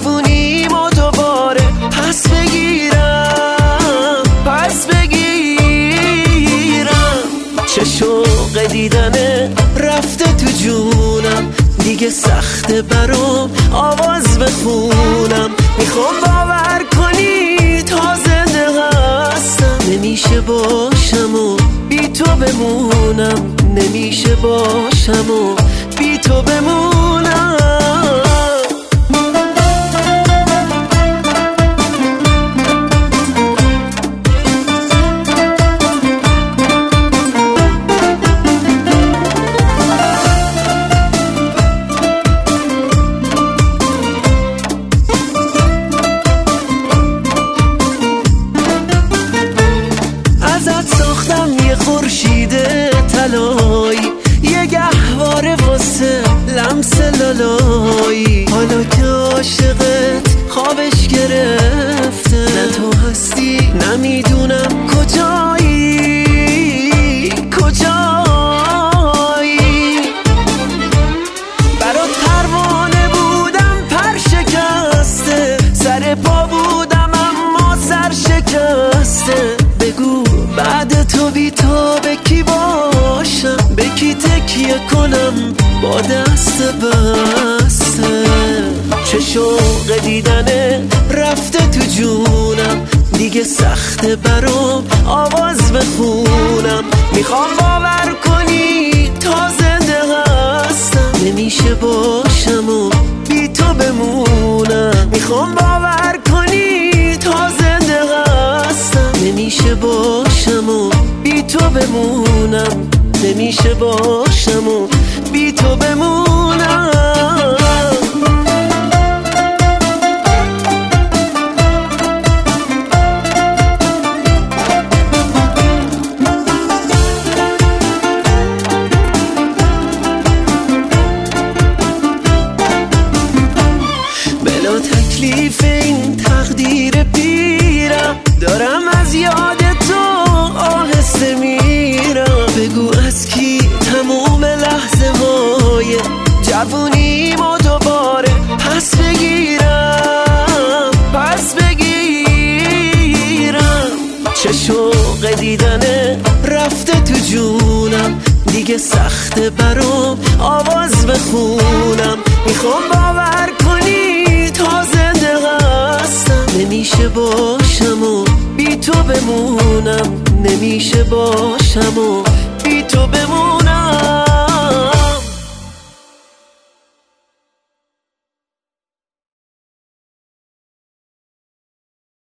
جوونیمو دوباره پس بگیرم چه شوق دیدنه رفته تو جونم، دیگه سخته برام آواز بخونم. میخوام باور کنی تا زنده هستم، نمیشه باشم و بی تو بمونم، نمیشه باشم و بی تو بمونم. یه خورشید طلایی، یه گهواره واسه لمس لالایی. حالا که عاشقت خوابش گرفته، نه تو هستی نمیدونم کجایی برات پروانه بودم پر شکسته، سر پا بودم اما سر شکسته. بگو بعد تو بی تو به کی باشم، به کی تکیه کنم با دست بسته. چه شوق دیدنه رفته تو جونم، دیگه سخته برام آواز بخونم. میخوام باور کنی تا زنده هستم، نمیشه باشم و بی تو بمونم. میخوام باور کنی تا زنده هستم، نمیشه باشم و بی تو بمونم، نمیشه باشم و بی تو بمونم. بلا تکلیف این تقدیر پیرم، دارم از یاد تو آهسته میرم. بگو از کی تموم لحظه های جوونیمو دوباره پس بگیرم چه شوق دیدنه رفته تو جونم، دیگه سخته برام آواز بخونم. میخوام باور کنی تا زنده هستم، نمیشه باشم و بی تو بمونم، نمیشه باشم و بی تو بمونم.